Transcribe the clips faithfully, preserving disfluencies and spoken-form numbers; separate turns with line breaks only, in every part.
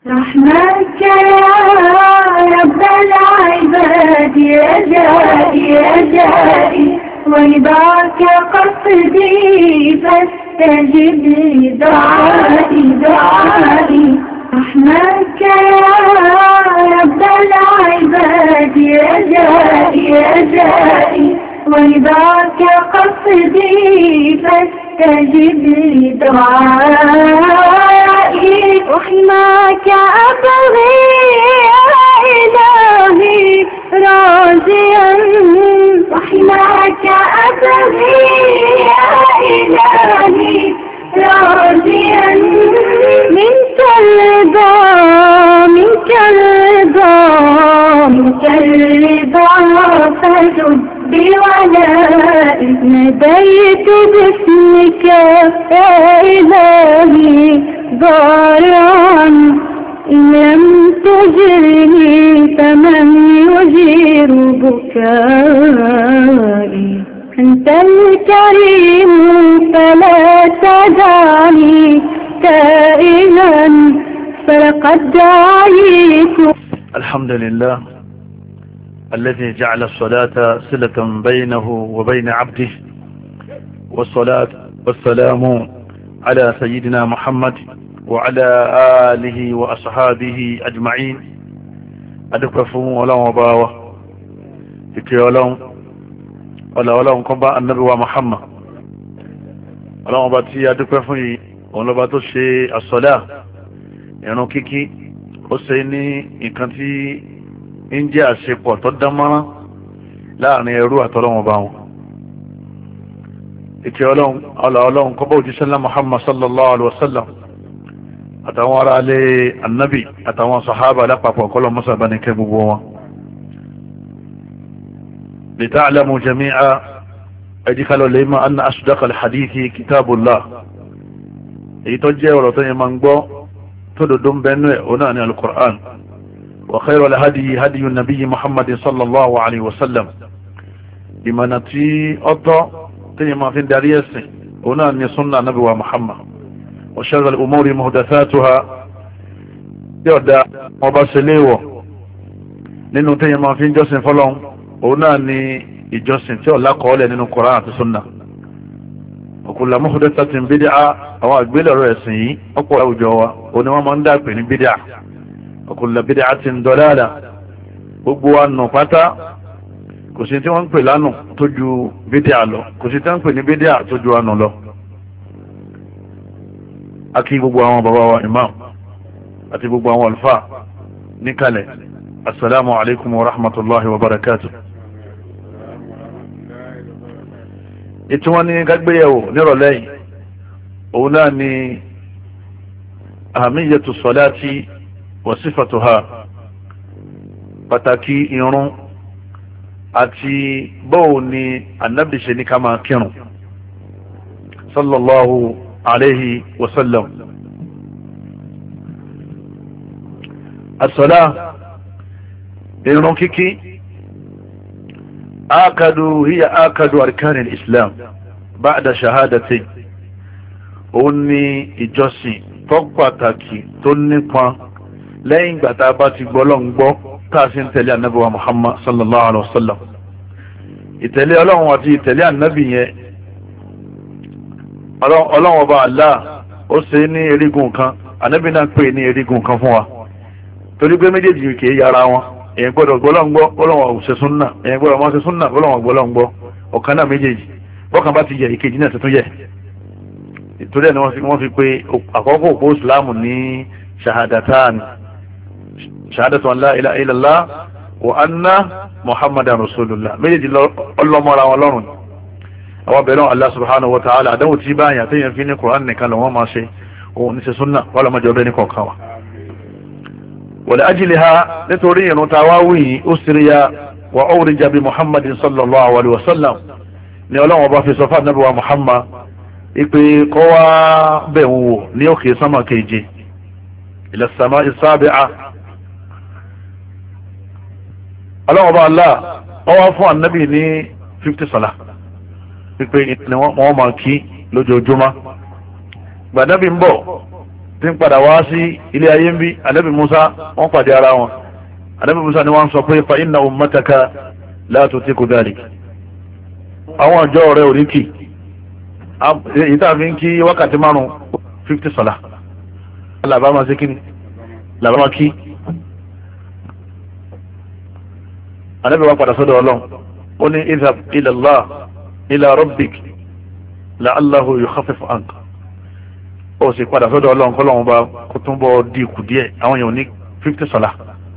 رحمك يا رب العباد رجائي رجائي ورضاك قصدي فاستجب لي دعائي دعائي رحمك يا رب العباد رجائي رجائي ورضاك قصدي فاستجب لي دعائي رحمك أبغي يا إلهي راضيا رحمك أبغي يا إلهي راضيا منك الرضا منك الرضا منك الرضا فجد بولائي ناديت باسمك يا إلهي ضارعا إن لم تجرني فمن يجير بكائي أنت الكريم فلا تدعني تائها فلقد دعيت.
الحمد لله الذي جعل الصلاة صلة بينه وبين عبده، والصلاة والسلام على سيدنا محمد وعلى آله وأصحابه أجمعين. أدففهم ولا مباوة فكي ولهم ولا ولهم قبع النبي ومحمد ولا مباتي أدففهم ولا باتوشي الصلاة يعني كيكي حسيني إنكانتي ń jẹ́ àṣepọ̀ tó dánmọ́rán láàrin ẹrú àtọ́lọ́wọ́n bá wọn. ìkẹ́ ọlọ́run ọlọ́run kọ́bọ̀ òjíṣẹ́ ńlá Muhammad sallallahu alaihi wasallam àtàwọn ará alẹ́ annabi àtàwọn sahaba lápapọ̀ kọ́lọ̀ mọ́sàbá ní kẹ́ gbogbo wọn. li ta'lamu jami'a ẹjíkálọ̀ lè máa anna asdaqal hadithi kitabullah, èyí tó jẹ́ ọ̀rọ̀ tó yẹ máa ń gbọ́ tó dòdó ń bẹ́nu ẹ̀ òun náà ní al-Qur'an. وخير الهدي هدي النبي محمد صلى الله عليه وسلم بمنتي أطا تيما في الداريس هنا أن يصنع نبي محمد. وشر الأمور مهدثاتها يودع وباسليو نينو تيما في جسن فلون هنا أن يجسن تيو لا قول نينو قرآن السنة. وكل مهدثة بدعة أو أقبل الرئيسي أقوى أوجوا ونما من داك بين بدعة وكل بدعة ضلالة gbogbo wa nù pátá kò sí tí wọ́n ń pè lánù tó ju bídíà lọ, kò sí tí wọ́n ń pè ní bídíà tó ju ànù lọ. a kí gbogbo àwọn bàbá wa imam àti gbogbo àwọn alfa níkàlẹ̀, assalamu alaikum wa rahmatullahi wa barakatuh. ètò wọn ní gágbéyàwó nírọ̀lẹ́ yìí òun náà ni ahamiyatu salati wasifatuha, pàtàkì irun àti bóò ni annabi ṣe ní ká máa kírun sallallahu alaihi wasallam. as-salah irun kíkí akadu hiya akadu arkan al-islam ba'da shahadati, òun ni ìjọsìn tó pàtàkì tó nípa lẹ́yìn ìgbà tá a bá ti gbọ́ lọ́n gbọ́ tá a sì ń tẹ̀lé ànábì wa Muhammad sallallahu alaihi wasallam. ìtẹ̀lé ọlọ́run àti ìtẹ̀lé ànábì yẹn ọlọ́run ọba Allah ó ṣe ní erigun kan, ànábì náà pè ní erigun kan fún wa, torí pé méjèèjì kì í yára wọn. èyàn gbọ́dọ̀ gbọ́ lọ́n gbọ́ ọlọ́run ò ṣe súnnà, èyàn gbọ́dọ̀ máa ṣe súnnà ọlọ́run gbọ́ lọ́n gbọ́, ọ̀kan náà méjèèjì bọ́kàn bá ti yẹ ìkejì náà tuntun yẹ. ìtorí ẹ̀ ni wọ́n fi pé àkọ́kọ́ òpó ìsìláàmù ní shahadatan, shahadatu an la ilaha illallah wa anna muhammadan rasulullah, méjèèjì ọlọ́mọ́ra wọn lọ́rùn. àwọn bẹ̀rẹ̀ Allah subhanahu wa ta'ala àdánwò tí báyìí àtẹ́yìn fi ní Qur'an nìkan lọ́wọ́ máa ṣe òun ní ṣe súnnà wọ́n mọ́jọ bẹ́ẹ̀ ní kọ̀ọ̀kan wa. wa li'ajliha nítorí ìrun tàwáwì usriya wa urija bi muhammadin sallallahu alaihi wasallam ni ọlọ́wọ́ bá fi sọ fún ànábì wa muhammad ipe kọ́ wá bẹ̀wò wò ní òkè sánmà keje ila samai sabi'a. ọlọ́wọ́ bá Allah wọ́n wá fún ànábì ní fifty sọ́lá pípé ni wọ́n máa kí lójoojúmọ́. gbàdábì ń bọ̀ tí ń padà wá sí ilé ayé ń bí Ànábì Musa wọ́n pàdé ara wọn. Ànábì Musa ni wọ́n sọ pé fa inna ummataka la tutiku dhalik. àwọn ọjọ́ rẹ̀ ò ní kì èyí tá a fi ń kí wákàtí márùn fifty sọ̀lá làbá máa ṣe kí ni làbá máa kí. Ànábì wa padà sọ́dọ̀ Ọlọ́run ó ní idhab ila Allah ila rabbik la'allahu yukhaffifu anka. ó sì padà sọ́dọ̀ Ọlọ́run kọ́lọ́run bá kó tún bọ́ dínkù díẹ̀ àwọn èèyàn ní fifty sọ̀lá.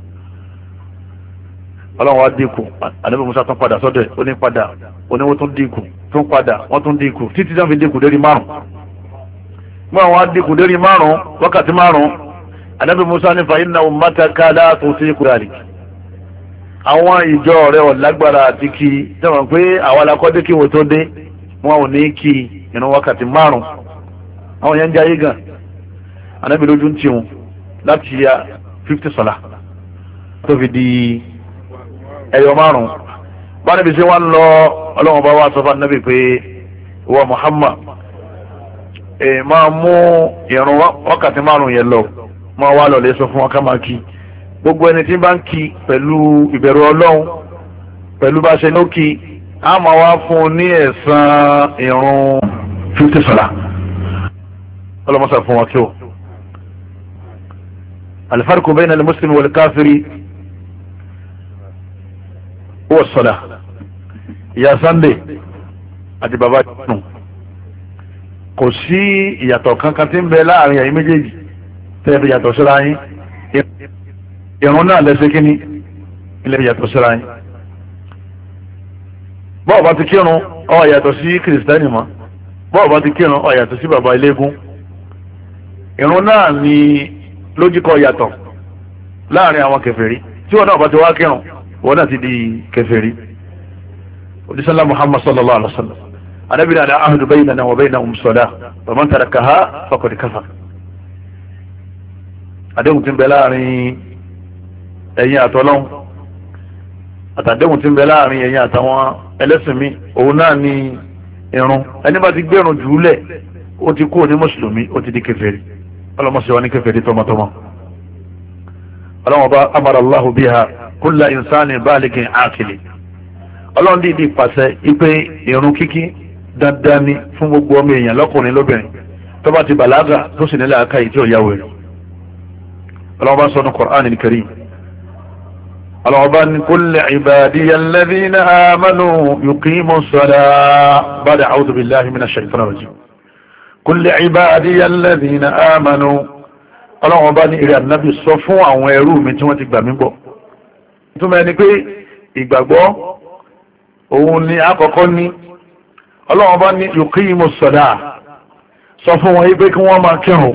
Ọlọ́run wa dínkù Ànábì Musa tún padà sọ́dọ̀ ẹ̀ ó ní padà oníwó tún dínkù tún padà wọ́n tún dínkù títí tán fi dínkù lérí márùn. mọ́ àwọn dínkù lérí márùn wákàtí márùn. Ànábì Musa ní fa inna ummataka la tutiku dhalik. àwọn ìjọ rẹ̀ ò lágbára àti kí tẹ́wọ̀n pé àwọn alákọ́dé kí wọ́n tó dé wọn ò ní kí ìrun wákàtí márùn. àwọn yẹn ń jayé gan. Ànábì lójú ń tiwọn láti ya fifty sọ̀lá tó fi di ẹyọ márùn. bá níbi sí wọn lọ Ọlọ́run bá wá sọ fún Ànábì pé ìwọ Muhammad ẹ máa mú ìrun wákàtí márùn yẹn lọ máa wá lọ lè sọ fún wọn ká máa kí gbogbo ẹni tí bá ń kí pẹ̀lú ìbẹ̀rù Ọlọ́run pẹ̀lú bá ṣe ló kí á máa wá fún un ní ẹ̀san ìrun fifty sọ̀lá ọlọ́mọsà fún wọn kí o. al-farqu bayna al-muslimi wal-kafiri huwa as-salah. ìyá Sunday àti bàbá nù kò sí ìyàtọ̀ kankan tí ń bẹ láàrin ẹ̀yin méjèèjì tẹ́ fi yàtọ̀ síra yín ìrun náà lẹ́sẹ̀ kínní ilé yàtọ̀ síra yín. bọ́ọ̀ bá ti kírun ó yàtọ̀ sí kìrìsìtẹ́nì mọ́ bọ́ọ̀ bá ti kírun ó yàtọ̀ sí bàbá eléégún. ìrun náà ni lójíkọ yàtọ̀ láàrin àwọn kèfèrí tí wọn náà bá ti wá kírun wọn náà ti di kèfèrí. odisala Muhammad sallallahu alaihi wa sallam anabi na ahdu baynana wa baynahum salah wa man tarakaha faqad kafar. àdéhùn tí ń bẹ láàrin ẹ̀yin àtọ́lọ́hún àtàdéhùn tí ń bẹ láàrin ẹ̀yin àtàwọn ẹlẹ́sìn mi òun náà ni irun. ẹni bá ti gbẹ̀rùn jùúlẹ̀ ó ti kúrò ní mùsùlùmí ó ti di kèfèrí. ọlọ́mọsí wa ní kèfèrí tọmọtọmọ. ọlọ́mọba amara Allahu biha kulla insani balighin aqili. ọlọ́run dìídì pàṣẹ ipe irun kíkí dandan ni fún gbogbo ọmọ èèyàn lọ́kùnrin lóbìnrin tó bá ti bàlágà tó sì nílẹ̀ àká yìí tí ò yáwó rẹ̀. ọlọ́mọba sọ ní Qur'anil Karim. ọlọ́mọba ní kulli ibadiya alladhina amanu yuqimus salah ba'da a'udhu billahi minash shaitanir rajim. kulli ibadiya alladhina amanu ọlọ́run bá ní ìrẹ́ ànábì sọ fún àwọn ẹrú mi tí wọ́n ti gbà mí gbọ́. ìtumọ̀ ẹni pé ìgbàgbọ́ òun ni àkọ́kọ́ ní ọlọ́run bá ní yuqimus salah sọ fún wọn yí pé kí wọ́n máa kírun.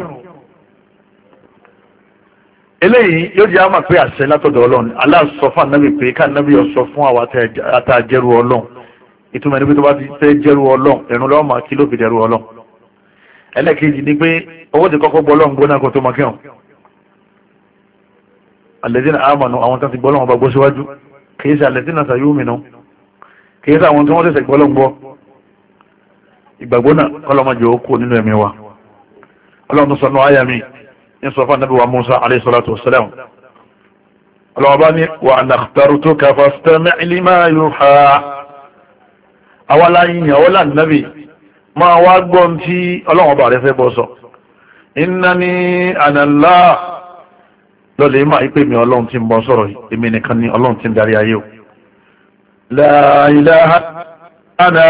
eléyìí yóò jẹ́ àmà pé àṣẹ látọ̀dọ̀ ọlọ́run Allah sọ fún ànábì pé ká ànábì sọ fún àwọn àtàjẹrù ọlọ́run. ìtumọ̀ ẹni pé tó bá ti fẹ́ jẹ́rù ọlọ́run ìrun lọ́wọ́ máa kí ló fi jẹ́rù ọlọ́run. ẹlẹ́kejì ni pé owó ti kọ́kọ́ gbọ́ lọ́n gbóná kó tó máa kírun. alladhina amanu àwọn tó ti gbọ́ lọ́wọ́ bá gbọ́ síwájú kìí ṣe alladhina sayu'minu kìí ṣe àwọn tí wọ́n tẹ̀sẹ̀ gbọ́ lọ́n gbọ́. ìgbàgbọ́ náà kọ́lọ́mọjọ ó kú nínú ẹ̀mí wa. ọlọ́run tó sọnù àyà mi ní sọ fún anábì wa Musa alayhi salatu wa salam. ọlọ́run bá ní wa ana ikhtartuka fastami' lima yuha. àwa láyìn ìyàwó lánàbì máa wá gbọ́n tí ọlọ́run ọba rẹ̀ fẹ́ bọ́ sọ. innani ana Allah lọ́lẹ̀ máa ipé mi ọlọ́run tí ń bọ́ sọ̀rọ̀ èmi nìkan ni ọlọ́run tí ń darí ayé o. la ilaha ana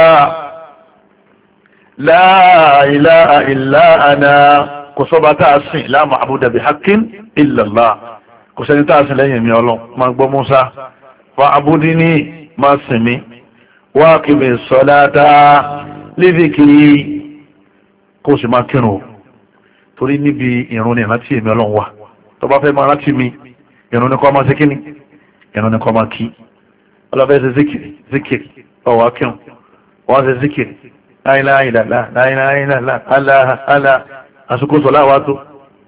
la ilaha illa ana kò sọ́ba tá a sìn la ma'buda bihaqqin illa Allah kò sẹ́ni tá a sìn lẹ́yìn mi ọlọ́run máa gbọ́ Musa fa'budini máa sìn mi wa aqimis salata lédèkiri kó sì máa kírun o torí níbi ìrun ní ìrántí èmi ọlọ́run wà tó bá fẹ́ máa rántí mi ìrun ní kọ́ máa ṣe kíni ìrun ní kọ́ máa kí ọlọ́fẹ́ ṣe zikiri zikiri ọwọ́ akírun wọ́n ṣe zikiri láìláìlàlá láìláìlàlá aláha aláha àsìkò sọ̀lá wa tó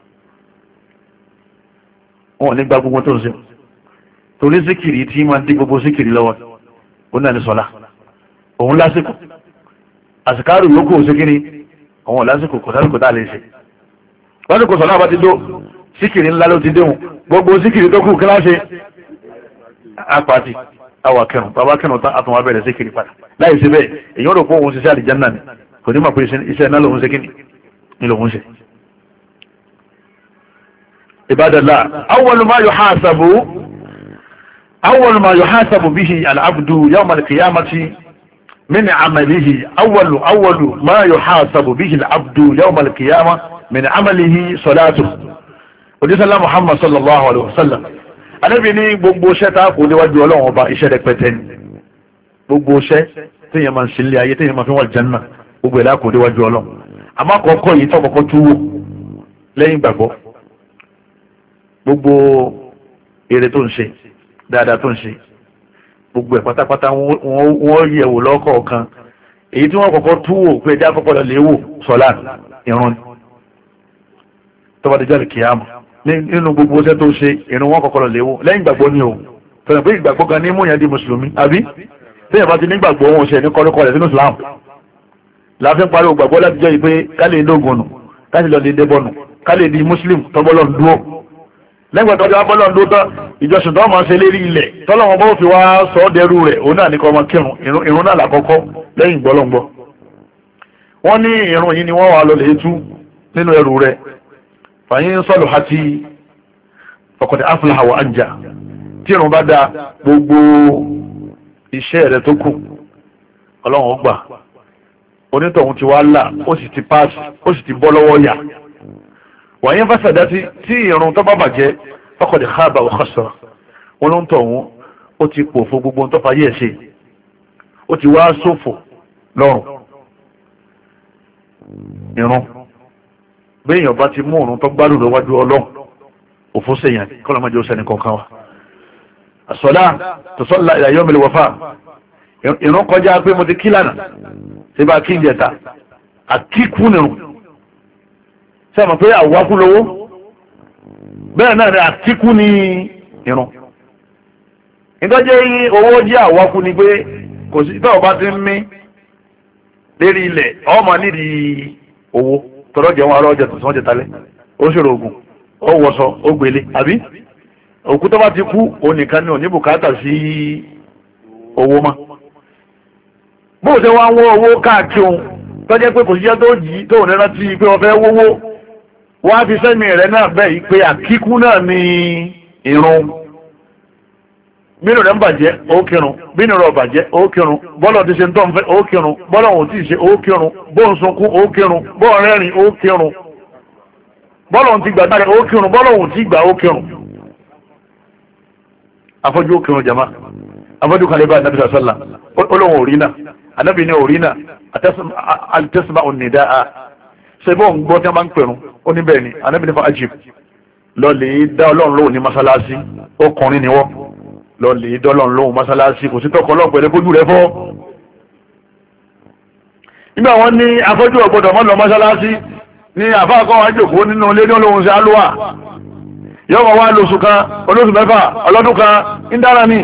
wọn ò ní gba gbogbo tó ń ṣe torí zikiri tí máa dí gbogbo zikiri lọ́wọ́ ó náà ní sọ̀lá òun lásìkò àsìkárù yóò kó o ṣe kí ni àwọn lásìkò kò sásìkò tá a lè ṣe wọ́n ní kò sọ̀rọ̀ àbá ti dó síkìrì ńlá ló ti déhùn gbogbo síkìrì tó kù kíláṣe apàtì àwọn akẹrùn bàbá akẹrùn tán àtúnwà bẹ̀rẹ̀ síkìrì padà láì sí bẹ́ẹ̀ èyàn rò pé òun ṣiṣẹ́ àlìjánà ni kò ní mọ̀ pé iṣẹ́ náà lòun ṣe kíni ní lòun ṣe. ibadallah awwalu ma yuhasabu awwalu ma yuhasabu bihi al-abdu yawm al-qiyamati min amalihi awwalu awwalu ma yuhasabu bihi al-abdu yawm al-qiyamah min amalihi salatu odisala muhammad sallallahu alaihi wasallam Ànábì ní gbogbo iṣẹ́ tá kò níwájú Ọlọ́run ọba iṣẹ́ rẹpẹtẹ ni gbogbo iṣẹ́ téèyàn máa ń ṣe ilé ayé téèyàn máa fi wà janna gbogbo ẹ̀dá kò níwájú Ọlọ́run àmọ́ àkọ́kọ́ yìí tó kọ́kọ́ túwò lẹ́yìn gbàgbọ́ gbogbo èrè tó ń ṣe dáadáa tó ń ṣe gbogbo ẹ̀ pátápátá wọ́n yẹ̀ wò lọ́kọ̀ọ̀kan èyí tí wọ́n kọ́kọ́ túwò pé ẹjá kọ́kọ́ lọ léwò sọ́lá ìrun tó bá dé jáde kìyàmù nínú gbogbo iṣẹ́ tó ṣe ìrun wọn kọ́kọ́ lọ léwò lẹ́yìn gbàgbọ́ ni o tọ́nà pé ìgbàgbọ́ gan ní múyàn di mùsùlùmí àbí tẹ́yìn bá ti nígbàgbọ́ wọn ṣe ní kọ́lọ́kọ́ rẹ̀ sínú Islam láàfin parí ògbàgbọ́ láti jẹ́ ìpé kálẹ̀ ìdógùnù káṣí lọ lè débọ̀nù kálẹ̀ di muslim tọ́bọ́lọ̀ ń dúó lẹ́gbẹ̀ẹ́ tọ́jú abọ́lọ̀ ń dúó tán ìjọsìn tó máa ṣe lérí ilẹ̀ tọ́lọ́wọ́n bó fi wá sọ ọ́ dẹrú rẹ̀ òun náà ní kọ́ ọmọ kírun ìrun náà lákọ́kọ́ lẹ́yìn gbọ́lọ́ngbọ́ wọ́n ní ìrun yìí ni wọ́n wà lọ lè tú nínú ẹrù rẹ̀ fàyín sọ́lù àti ọkọ̀dẹ̀ aflaha wa anja tí ìrun bá dá gbogbo iṣẹ́ rẹ̀ tó kù ọlọ́run ó gbà onítọ̀hún ti wá là ó sì ti páàsì ó sì ti bọ́ lọ́wọ́ yà wàyí ń fásitì dátí tí ìrun tó bá bàjẹ́ faqad khaba wa khasara wọn ló ń tọ̀hún ó ti pò fún gbogbo tó fayé ẹ̀ ṣe ó ti wá ṣòfò lọ́rùn ìrun béèyàn bá ti mú òrùn tó gbádùn lọ́wájú ọlọ́run òfó sèyàn kọ́lọ́mọdé ó sẹ́ni kọ̀ọ̀kan wa as-salah tusalla ila yawm al-wafa ìrun kọjá pé mo ti kí lánàá ṣe bá kí ń jẹta àkíkú nìrùn sẹ́mọ̀ pé àwákú lówó bẹ́ẹ̀ náà ni àkíkú ní ìrun ìtọ́jẹ́ owó jẹ́ àwákú ni pé kò sí tọ́ọ̀ bá ti ń mí lérí ilẹ̀ ọmọ nídìí owó tọ́rọ jẹun arọ́ ọjọ́ tó sọ́n jẹ talẹ́ ó ṣòro ogun ó wọ̀sọ ó gbélé àbí òkú tó bá ti kú onìkan ní òní bùkátà sí owó mọ́ bóò ṣe wá ń wọ́ owó káàkiri ohun tó jẹ́ pé kò síṣẹ́ tó jì tó ní rántí pé ọ̀fẹ́ wówó wá fi sẹ́mi rẹ̀ náà bẹ́ẹ̀ yí pé àkíkú náà ní ìrun bínú rẹ̀ ń bàjẹ́ ó kírun bínú rẹ̀ bàjẹ́ ó kírun bọ́lọ̀ ti ṣe ń tọ́n fẹ́ ó kírun bọ́lọ̀ ò tí ì ṣe ó kírun bóun sunkún ó kírun bóun rẹ́rìn ó kírun bọ́lọ̀ ti gbà dáre ó kírun bọ́lọ̀ ò tí gbà ó kírun afọ́jú ó kírun jama afọ́jú kan lè bá anabi sàlá olóhùn òrìnà anabi ní òrìnà àtẹ́sìmá ònìdá a ṣe bọ́ ń gbọ́ tí wọ́n máa ń pẹ̀rún ó ní bẹ́ẹ̀ ni anabi ní fa ajib lọ lè dá ọlọ́run lóhùn ní masalasi ọkùnrin ni wọ́n lọ lè dá ọlọ́run lóhùn masalasi kò sí tọkọ ọlọ́run pẹ̀lú bójú rẹ fọ́ nígbà wọn ní afọ́jú ọ̀gbọ́dọ̀ mọ́ lọ masalasi ní àfáàkọ́ wa jòkó nínú ilé ní olóhùn sí alúwà yóò wọ́n wá lóṣù kan olóṣù mẹ́fà ọlọ́dún kan ń dára ní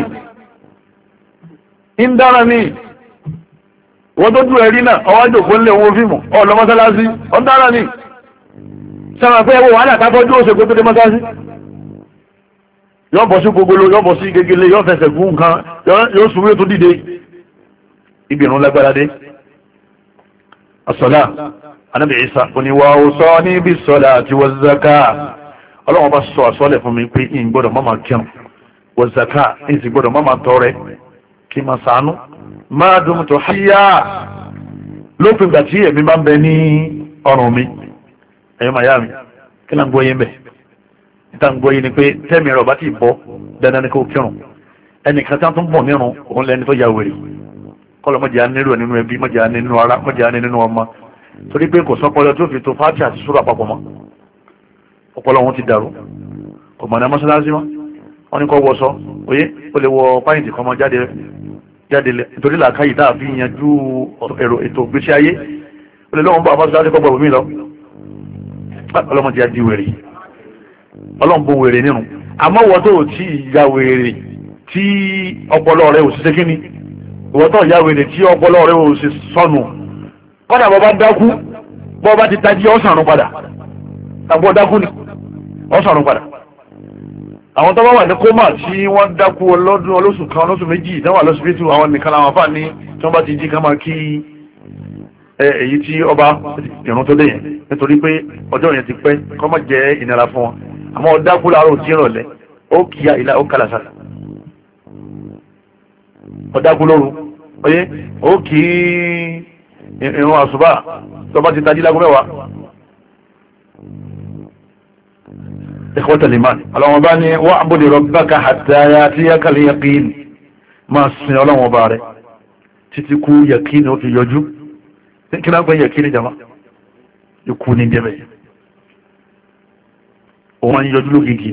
ń dára ní wọ́n tó dúró ẹ̀rí náà ọwá jòkó nílé owó fíìmù ọ̀lọ́ mọ́sálásí ọ ń dára ní sára pé ẹwọ́ wàhálà káfọ́jú òṣè pé tó dé mọ́sálásí yóò bọ̀ sí gbogbo yóò bọ̀ sí gegele yóò fẹsẹ̀ gún nǹkan yóò sùn yóò tó dìde ibi ìrún lágbára dé asọ́lá anábì Ìsá oníwà òsọ níbi sọ́lá àti wọ́n zaka ọlọ́wọ́n bá sọ àsọ́lẹ̀ fún mi pé ìyìn gbọ́dọ̀ má máa kírun wọ́n zaka ìyìn sì gbọ́dọ̀ má máa tọrẹ kí máa sànú máa dùn tó háyà lópin ìgbà tí èmi bá ń bẹ ní ọrùn mi ẹ̀yọ́ màyá mi kí náà ń gbọ́ yín bẹ̀ níta ń gbọ́ yín ni pé tẹ́mi rẹ̀ ọba ti bọ́ dandan ni kò kírun ẹnìkan tí wọ́n tún bọ̀ nírun òun lẹni tó ya wèrè kọ́lọ́ mọ̀jẹ̀ á nílò nínú ẹbí mọ̀jẹ̀ á nínú ara mọ̀jẹ̀ á nínú ọmọ torí pé kò sọ́pọ̀lọ tó fi tó fáàtì àti súrà papọ̀ mọ́ ọpọlọ wọn ti dàrú kò mọ̀ ní mọ́sálásí mọ́ wọ́n ní kọ́ wọ́sọ oyé ó lè wọ páyìntì kan mọ́ jáde jáde lẹ̀ nítorí làákàyè tá a fi yanjú èrò ètò ìgbésí ayé ó lè lọ́wọ́n bá mọ́sálásí kọ́ gbọ̀gbọ̀ mí lọ ọlọ́mọdé á di wèrè ọlọ́mọ wèrè nínú àmọ́ wọ́n tó tí ya wèrè tí ọpọlọ rẹ̀ ò sì ṣe kíní wọ́n tó ya wèrè tí ọpọlọ rẹ̀ ò sì sọnù kọ́dà bọ́ bá dákú bọ́ bá ti tají ọ̀sán padà àbọ̀ dákú ni wọ́n sọ̀rọ̀ padà àwọn tó bá wà ní kómà tí wọ́n dákú ọlọ́dún olóṣù kan olóṣù méjì náà wà lọ́sibítù àwọn nìkan làwọn afá ní tí wọ́n bá ti jí ká máa kí èyí tí ọba ìrún tó dé yẹn nítorí pé ọjọ́ yẹn ti pẹ́ kọ́ mọ̀ jẹ́ ìnira fún wọn àmọ́ ọdákú láàárọ̀ tí ìrọ̀lẹ́ ó kí ilá ó kálà sára ọdákú lóru oyé ó kí ìrún àṣùbà tó bá ti tají lágún mẹ́wàá ikhwatal iman ọlọ́wọ́n bá ní wa'bud rabbaka hatta ya'tiyaka al-yaqin máa sin ọlọ́wọ́n bá rẹ̀ títí kú yaqin ó fi yọjú kí náà gbé yaqin jama ikú ní jẹ́bẹ̀ òun ń yọjú lógigi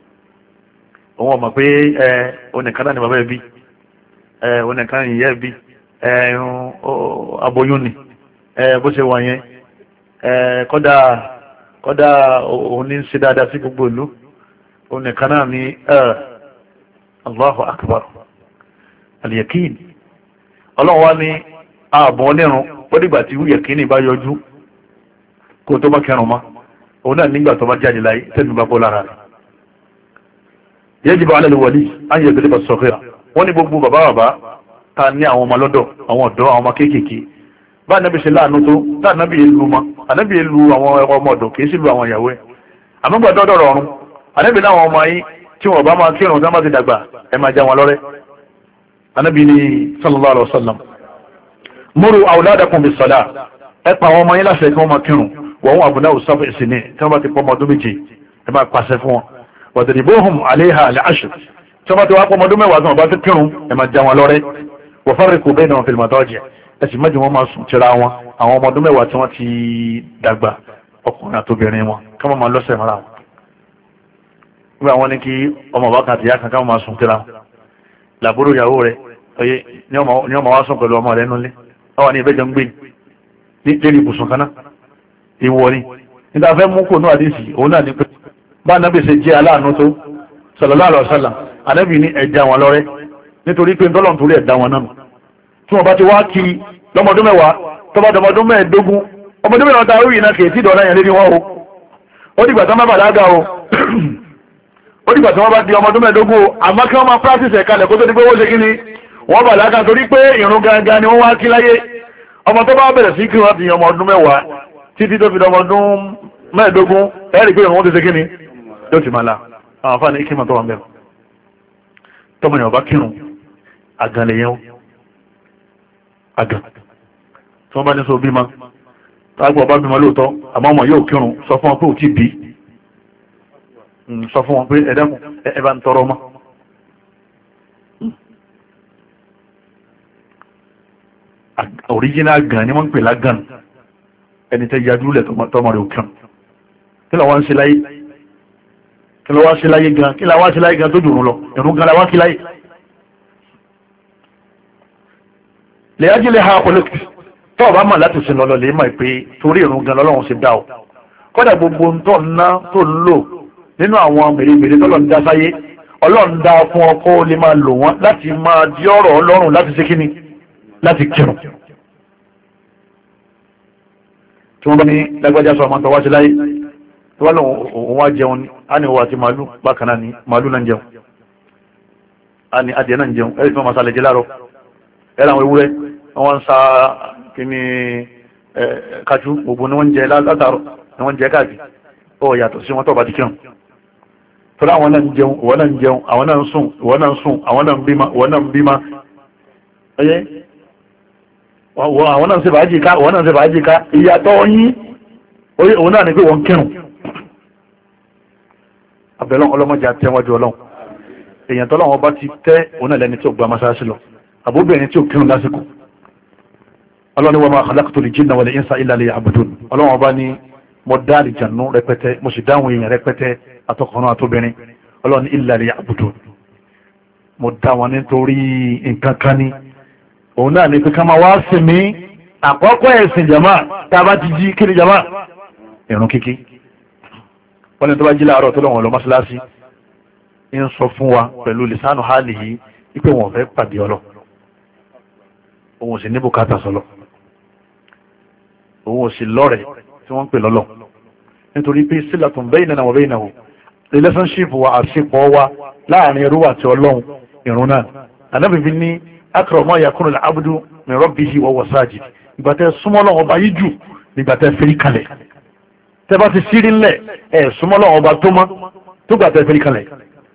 òun ọmọ pé ẹ onìkan náà ni bàbá ẹbí ẹ onìkan ni ìyá ẹbí ẹ aboyún ni ẹ bó ṣe wà yẹn ẹ kọ́dà kọ́dá òun ní ṣe dáadáa sí gbogbo ìlú òun nìkan náà ní ẹ̀ Allahu Akbar al-yaqin ọlọ́run wá ní ààbọ̀ onírun ó dìgbà tí yaqini bá yọjú kó tó bá kẹrùn mọ́ òun náà nígbà tó bá jáde láyé tẹ́lú bá bọ́ lára rẹ̀ yajibu ala al-wali an yagliba as-saghira wọ́n ní gbogbo bàbá bàbá ta ní àwọn ọmọ lọ́dọ̀ àwọn ọ̀dọ́ àwọn ọmọ kéékèèké bá ànábì ṣe láàánú tó tá ànábì ìlú ma ànábì ìlú àwọn ọmọ ọ̀dọ̀ kìí sí ìlú àwọn ìyàwó ẹ̀ àmúgbàdọ́ dọ̀rọ̀ ọ̀run ànábì láwọn ọmọ yín tí wọ́n bá máa kírun tí wọ́n bá ti dàgbà ẹ máa já wọn lọ́rẹ́ ànábì ní sallallahu alaihi wasallam muru awladakum bis salah ẹ pa àwọn ọmọ yín láṣẹ kí wọ́n máa kírun wọ́n wọn àbúdá òsàfẹ́ ìsìnì tí wọ́n bá ti pọ́ ọmọ ọdún méje ẹ máa pàṣẹ fún wọn wadribuhum alayha al-ashr tí wọ́n bá ti wá pọ́ ọmọ ọdún mẹ́wàá tí wọ́n bá ti kírun ẹ máa já wọn lọ́rẹ́ wa farriqu baynahum fil madaji' ẹ̀sìn mẹ́jọ wọn máa sùn tira wọn àwọn ọmọ ọdún mẹ́wàá tí wọ́n ti dàgbà ọkùnrin àtobìnrin wọn ká máa lọ́sẹ̀ mọ́ra wọn nígbà wọn ní kí ọmọ bá kan àtìyá kan ká máa sùn tira wọn làbúrò ìyàwó rẹ ọyẹ ní ọmọ wa sùn pẹ̀lú ọmọ rẹ nulẹ̀ báwa ní ìbẹ́jọ ń gbé ní lérí ibùsùn kan náà ìwọ ni nígbà fẹ́ mú kó ní àdéhìsì òun náà ní pé bá anábì ṣe jẹ́ aláàánú tó sallallahu alaihi wasallam anábì ní ẹja wọn lọ́rẹ́ nítorí pé ntọ́lọ̀ nítorí ẹ̀dá wọn náà tí wọ́n bá ti wá kí lọ́mọdún mẹ́wàá tọ́ba dọmọdún mẹ́ẹ̀ẹ́dógún ọmọdún mẹ́wàá ta orí iná kìí tí dọ̀ọ́lá yẹn lé ní wọ́n o ó dìgbà tí wọ́n bá bàlágà o ó dìgbà tí wọ́n bá di ọmọdún mẹ́ẹ̀ẹ́dógún o àmọ́ kí wọ́n máa practice ẹ̀ka lẹ̀ kó tó di pé wọ́n ṣe kí ni wọ́n bàlágà torí pé ìrun gangan ni wọ́n wá kí láyé ọmọ tó bá bẹ̀rẹ̀ sí kí wọ́n ti ọmọdún mẹ́wàá títí tó fi dọmọdún mẹ́ẹ̀ẹ́dógún ẹ̀rí pé ìrun ti ṣe kí ni yóò ti máa la àwọn afáàní ikímọ̀ tó wà mẹ́rin tọ́mọ yẹn ọba kírun àgàn lè yẹn o àgàn tí wọ́n bá ní sọ bímọ tágbà ọba bímọ lóòótọ́ àmọ́ ọmọ yóò kírun sọ fún wọn pé ò tí bí sọ fún wọn pé ẹ̀dẹ́kùn ẹ bá ń tọrọ ọmọ original gan ni wọ́n ń pè lágàn ẹni tẹ́ yájú lẹ̀ tọmọ rẹ̀ ò kírun kí lọ wá ń ṣe láyé kí lọ wá ṣe láyé gan kí lọ wá ṣe láyé gan tó dùn lọ ẹ̀rùn gan la wá kí láyé lè ájílẹ̀ ha pọ̀lọ́kì tó ọba mọ̀ láti sin lọ́lọ́ lè mọ̀ pé torí ìrun gan lọ́lọ́run ṣe dá o kọ́dà gbogbo tó ń ná tó ń lò nínú àwọn mèremère tọ́lọ̀ ń dá sáyé ọlọ́run dá fún ọkọ lè máa lò wọ́n láti máa di ọ̀rọ̀ ọlọ́run láti ṣe kíni láti kírun tí wọ́n bá ní lágbájá sọ ọmọ tó wá sí láyé tó wá lóun òun wá jẹun ní á ní òun àti màálù bákan náà ní màálù náà ń jẹun á ní adìẹ náà ń jẹun ẹ̀rí tí wọ́n máa sálẹ̀ jẹ láàárọ̀ ẹ̀rọ àwọn ewúrẹ́ wọ́n ń sa kíní kájú gbogbo ni wọ́n ń jẹ látàrọ̀ ni wọ́n ń jẹ káàkiri ó yàtọ̀ sí wọn tó bá ti kírun tọ́lá àwọn náà ń jẹun ìwọ náà ń jẹun àwọn náà ń sùn ìwọ náà ń sùn àwọn náà ń bímọ ìwọ náà ń bímọ ẹyẹ àwọn náà ń ṣe fàájì ká ìwọ náà ń ṣe fàájì ká ìyàtọ̀ yín òun náà ni pé wọ́n kírun abẹ́lọ́ ọlọ́mọdé àtẹwájú ọlọ́run èèyàn tọ́lá wọn bá ti tẹ́ òun náà lẹ́ni tí ó gba masáàsì lọ àbúbẹ̀rin tí ó kírun lásìkò ọlọ́ni wa ma khalaqtul jinna wal insa illa liya'budun ọlọ́wọ́n bá ní mo dá àlìjànú rẹpẹtẹ mo sì dáhùn èèyàn rẹpẹtẹ àtọkùnrin àtobìnrin ọlọ́ni illa liya'budun mo dá wọn nítorí nǹkan kan ní òun náà ní pé ká máa wá sí mi àkọ́kọ́ ẹ̀sìn jama tá a bá ti jí kí ni jama ìrun kíkí wọ́n ní tó bá jí láàárọ̀ tó lọ́wọ́n lọ mọ́ṣáláṣí ń sọ fún wa pẹ̀lú lisanu hali yìí wípé wọn fẹ́ pàdé ọlọ́ òun ò sì ní bùkátà sọlọ òun ò sì lọ́rẹ̀ tí wọ́n ń pè lọ́lọ́ nítorí pé sílàtún baynana wa baynahu relationship wa àṣepọ̀ wa láàrin ẹrú àti ọlọ́run ìrun náà. ànábì fi ní akramu ma yakunu al-abdu min rabbihi wa huwa sajid, ìgbà tẹ́ súnmọ́ Ọlọ́run ọba yìí jù nígbà tẹ́ fẹ́rí kalẹ̀. tẹ́ bá ti sírí ńlẹ̀ ẹ̀ súnmọ́ Ọlọ́run ọba tó mọ́ tó gbà tẹ́ fẹ́rí kalẹ̀.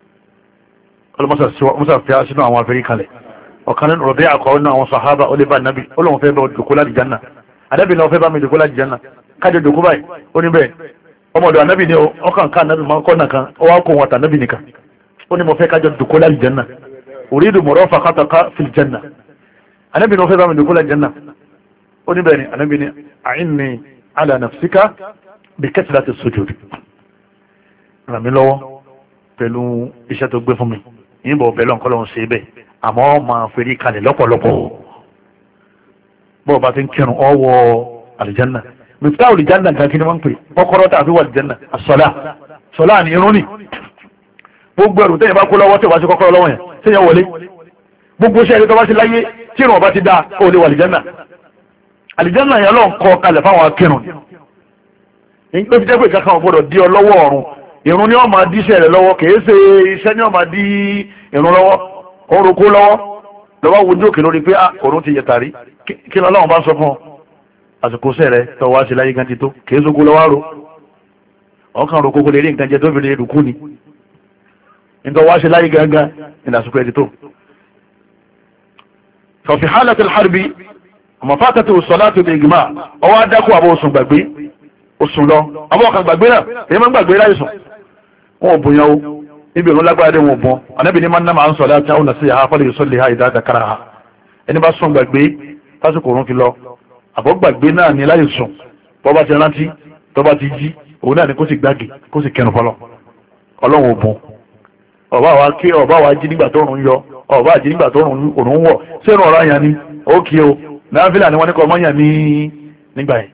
ọlọ́mọsà fi sínú àwọn afẹ́rí kalẹ̀. ọ̀kan nínú rọ̀bẹ́ àkọ́ nínú àwọn sàhábà ó lè bá nàbì ó lóun fẹ́ bá jòkó láti janna. ànábì náà fẹ́ bá mi jòkó láti janna kájọ jòkó báyìí ó ní bẹ́ẹ̀ ọmọdé ànábì ni ọkàn ká ànábì máa ń kọ́ nàkan ó wá kó wọn àtànábì nìkan ó ní mo fẹ́ kájọ jòkó láti janna uridu murafaqataka fil janna. ànábì náà fẹ́ bá mi jòkó láti janna ó ní bẹ́ẹ̀ ni ànábì ni a'inni ala nafsika bi kathrati sujud, ràn mí lọ́wọ́ pẹ̀lú iṣẹ́ tó gbé fún mi yìnbọn bẹ́ẹ̀ lọ́nkọ́ lọ́hún ṣe bẹ́ẹ̀ àmọ́ máa fẹ́rí kalẹ̀ lọ́pọ̀lọpọ̀ bọ́ọ̀ bá ti ń kírun ọwọ́ àlìjánà mìtá àlìjánà nǹkan kí ni wọ́n ń pè kọ́kọ́rọ́ tàbí wà àlìjánà àsọ̀lá sọ̀lá ni irun ni gbogbo ẹrù tẹ́yìn bá kó lọ́wọ́ tí ò bá sí kọ́kọ́rọ́ lọ́wọ́ yẹn tẹ́yìn wọlé gbogbo iṣẹ́ ẹ̀rí tó bá sí láyé tí ìrùn ọba ti dá ó lè wà àlìjánà àlìjánà yẹn lọ́n kọ́ kalẹ̀ fáwọn akírun ní pé fi jẹ́ pé kankan gbọ́dọ̀ dí ọ lọ́wọ́ ọ̀run ìrun ni wọ́n máa dí iṣẹ́ rẹ̀ lọ́wọ́ kìí ṣe iṣẹ́ ni wọ́n máa dí ìrun lọ́wọ́ ọrùn kó lọ́wọ́ lọ́wọ́ wojú òkè lórí pé òrùn ti yẹ tàrí kí lọ́wọ́ bá sọ fún ọ àsìkò sẹ́ rẹ tọ́ wá sí láyé gan ti tó kìí ṣogun lọ́wọ́ ro ọkàn ro kókó lè rí nǹkan jẹ tó fi lè rùkú ni nǹkan wá sí láyé gangan ìdásùkò ẹ̀ ti tó. ففي حالة الحرب وما فاتته الصلاة بالإجماع أو أدكوا أبو سن gbàgbé oṣù lọ àwọn kan gbàgbé náà èyí máa ń gbàgbé láì sùn wọn ò bùnyàn o níbi ìrún lágbára dé wọn ò bùn Ànábì ní máa ń ná máa ń sọ láti àwọn nàṣẹ àá fọlẹ ìsọlẹ ha ìdá àdàkàrà ha ẹni bá sùn gbàgbé lásìkò òrùn fi lọ àbọ̀ gbàgbé náà ní láì sùn tó bá ti rántí tó bá ti jí òun náà ni kó sì gbàgé kó sì kẹnu fọlọ Ọlọ́run ò bùn ọba wa ké ọba wa jí nígbà tó òrùn yọ ọba àjí nígbà tó òrùn wọ̀ sẹ́nu ọ̀rọ̀ àyàn ni ó kí o náfìlà ni wọ́n ní kọ́ ọmọ yàn ní nígbà yẹn.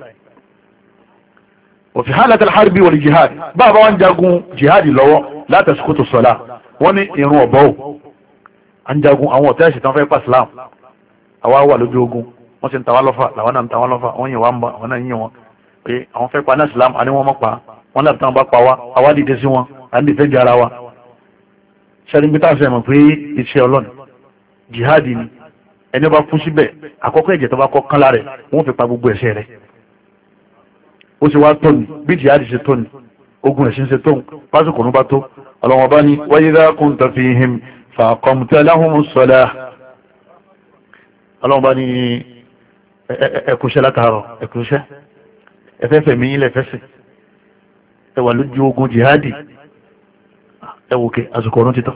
وفي حالة الحرب والجهاد بابا وان جاغون جهادي لو لا تسقط الصلاة wọ́n ìrun ọ̀bọ̀ an jagun àwọn ọ̀tẹ́ẹ̀sì tán fẹ́ pa Islam àwa wà lójú ogun wọ́n sì ń tàwa lọ́fà làwọn náà ń tàwa lọ́fà wọ́n yìn wá ń bá wọn náà yìn wọn pé àwọn fẹ́ pa náà Islam àní wọ́n mọ́ pa wọ́n láti tán bá pa wá àwa dìde sí wọn à ń dìfẹ́ di ara wa ṣẹ́ni bí táwọn sẹ́mọ̀ pé iṣẹ́ Ọlọ́run jihadi ni ẹni bá kú síbẹ̀ àkọ́kọ́ ẹ̀jẹ̀ tó bá kọ́ kán lára rẹ̀ wọ́n fi pa gbogbo ẹ̀ṣẹ̀ rẹ̀ ó sì wá tóni bí jihadi ṣe tóni ogun ẹ̀sìn ṣe tóun pásìkò ní bá tó ọlọ́wọ́n bá ní wa idha kunta fihim fa aqamta lahumus salah ọlọ́wọ́n bá ní ẹkùnṣẹ́ látàárọ̀ ẹkùnṣẹ́ ẹfẹ́fẹ́ mi ilẹ̀ fẹ́sẹ̀ ẹwà lójú ogun jihadi ẹwòkè àsìkò ọ̀run títọ́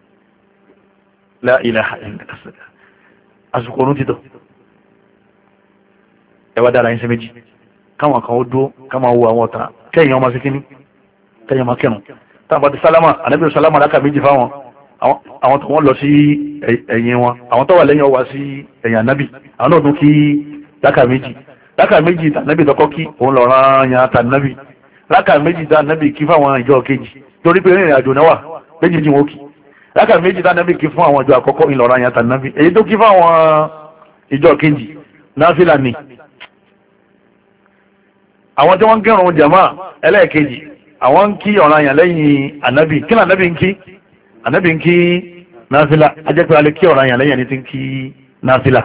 la ilaha illallah àsìkò ọ̀run títọ́ ẹwà dára yín sí méjì káwọn kan ó dúó káwọn wo àwọn ọ̀tá kẹ́yìn ọmọ sí kíní kẹ́yìn ọmọ kẹrùn táwọn bá ti sálámà ànábì sálámà láka méjì fáwọn àwọn tó wọ́n lọ sí ẹ̀yìn wọn àwọn tó wà lẹ́yìn ọwà sí ẹ̀yìn ànábì àwọn náà tún kí láka méjì láka méjì tànábì tọkọ kí òun lọ rán yan tànábì láka méjì tànábì kí fáwọn ìjọ kejì torí pé ìrìn àjò náà wà méjì jí wọn kí láka méjì tànábì kí fún àwọn ìjọ àkọ́kọ́ ìlọrọ yan tànábì èyí tó kí fáwọn ìjọ kejì náfìlà ni àwọn tí wọ́n ń kírun jama ẹlẹ́ẹ̀kejì àwọn ń kí ọ̀ràn àyàn lẹ́yìn ànábì kí ní ànábì ń kí ànábì ń kí náfìlà ajẹ́pẹ́ alẹ́ kí ọ̀ràn àyàn lẹ́yìn ẹni tí ń kí náfìlà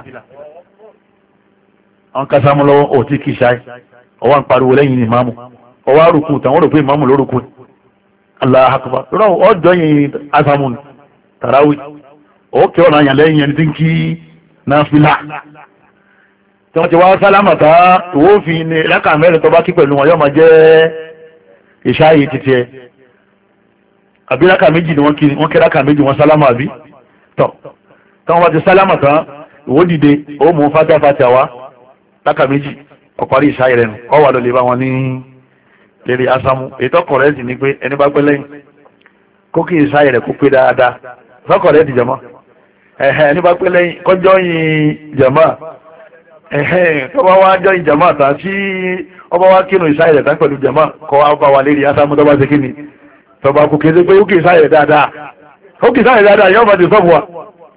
àwọn kásámú lọ́wọ́ ò tí kì í ṣáì ọwọ́ ń pariwo lẹ́yìn ìmáàmù ọwọ́ àrùkù tàwọn rò pé ìmáàmù lórúkú Allahu akbar rọ ọjọ́ yìí asámú tàràwì ó kí ọ̀ràn àyàn lẹ́yìn ẹni tí ń kí náfìlà tí wọ́n ti wá sálámà tá ìwófin ní lákà mẹ́rin tó bá kí pẹ̀lú wọn yóò máa jẹ́ ìṣáyé títí ẹ àbí lákà méjì ni wọ́n kí wọ́n kí lákà méjì wọ́n sálámà àbí tọ́ tí wọ́n bá ti sálámà tán ìwó dìde ó mú fátá fátá wá lákà méjì ọ̀parí ìṣáyé rẹ̀ nù ọ wà lọ lè bá wọn ní lérí asámú ètò kọ̀rẹ́ẹ̀tì ni pé ẹni bá pẹ́ lẹ́yìn kó kí ìṣáyé rẹ̀ kó pé dáadáa sọ́kọ̀rẹ́ẹ̀tì jàmá ẹ̀hẹ́ ẹni bá pẹ́ lẹ́yìn kọjọ́ yìn jàmá ẹ̀hẹ́n tó bá wá jọ ìjàmá tàà tí ọba wá kínú ìsáyẹ̀ tán pẹ̀lú jàmá kọ́ wá bá wà lérí asámú tó bá ṣe kíni tó bá kò kéde pé ó kì ìsáyẹ̀ dáadáa ó kì ìsáyẹ̀ dáadáa yọ́ bá ti sọ́fù wa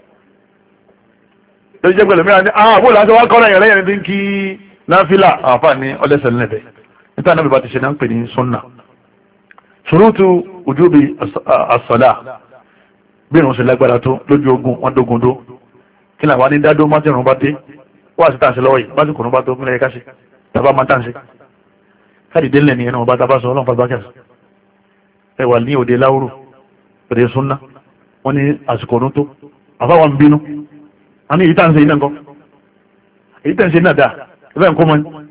tó jẹ́ pẹ̀lú mìíràn ní ààbò láti wá kọ́nà ìrẹ́yìn tí ń kí náfílà àǹfà ní ọlẹ́sẹ̀ lẹ́bẹ̀ níta náà bí bá ti ṣe náà ń pè ní sunna ṣurutu wujubi as-salah bí irun ṣe lágbára tó lójú ogun wọn dógun dó kí làwọn ní dádó má ti rún bá dé wá sí tàǹsí lọ́wọ́ yìí bá ti kùnú bá tó mílẹ̀ káṣí tàbá má tàǹsí káàdì délẹ̀ ní ẹnu ọba tàbá sọ ọlọ́run fàgbà kẹsì ẹ wà ní òde láwùrù òde súnná wọn ní àsìkò ọdún tó àfáwọn ń bínú wọn ní èyí tàǹsí iná nǹkan èyí tàǹsí iná dáa ẹgbẹ́ nǹkan mọ́